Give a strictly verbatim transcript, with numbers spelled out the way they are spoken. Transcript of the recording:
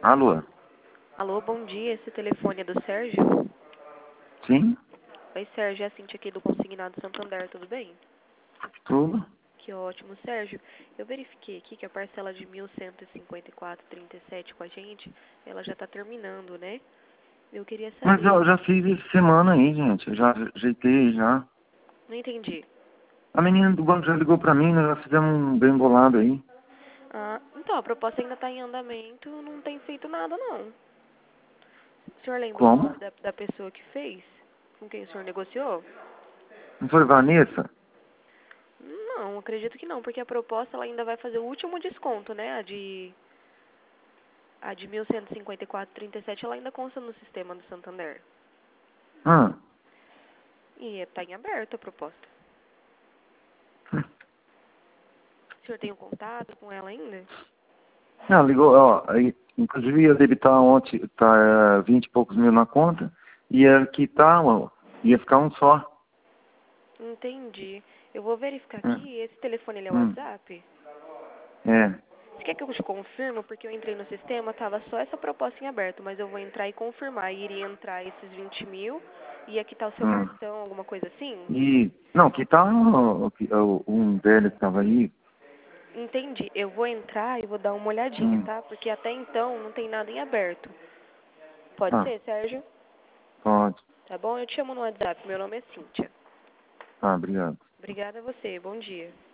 Alô? Alô, bom dia. Esse telefone é do Sérgio? Sim? Oi, Sérgio. É a Cintia aqui do Consignado Santander, tudo bem? Tudo? Que ótimo. Sérgio, eu verifiquei aqui que a parcela de mil cento e cinquenta e quatro reais e trinta e sete centavos com a gente, ela já está terminando, né? Eu queria Mas eu saber. já fiz essa semana aí, gente. Eu já ajeitei já. Não entendi. A menina do banco já ligou pra mim, nós já fizemos um bem bolado aí. Ah, então, a proposta ainda está em andamento, não tem feito nada, não. O senhor lembra o Como? nome da, da pessoa que fez? Com quem o senhor negociou? Não foi Vanessa? Não, acredito que não, porque a proposta ela ainda vai fazer o último desconto, né? A de A de mil cento e cinquenta e quatro reais e trinta e sete centavos, ela ainda consta no sistema do Santander. Ah. E está em aberto a proposta. O senhor tem um contato com ela ainda? Não, ligou, ó. Aí, inclusive ia debitar ontem, tá é, vinte e poucos mil na conta. E ia quitar, ó, ia ficar um só. Entendi. Eu vou verificar É. aqui. Esse telefone ele é o Hum. WhatsApp? É. Você quer que eu te confirme? Porque eu entrei no sistema, tava só essa proposta em aberto, mas eu vou entrar e confirmar. Iria entrar esses vinte mil e aqui tá o seu Hum. cartão, alguma coisa assim? E. Não, quitar ó, ó, um velho que tava aí. Entendi. Eu vou entrar e vou dar uma olhadinha, Hum. tá? Porque até então não tem nada em aberto. Pode Tá, ser, Sérgio? pode. Tá bom? Eu te chamo no WhatsApp. Meu nome é Cíntia. Tá, obrigado. Obrigada a você. Bom dia.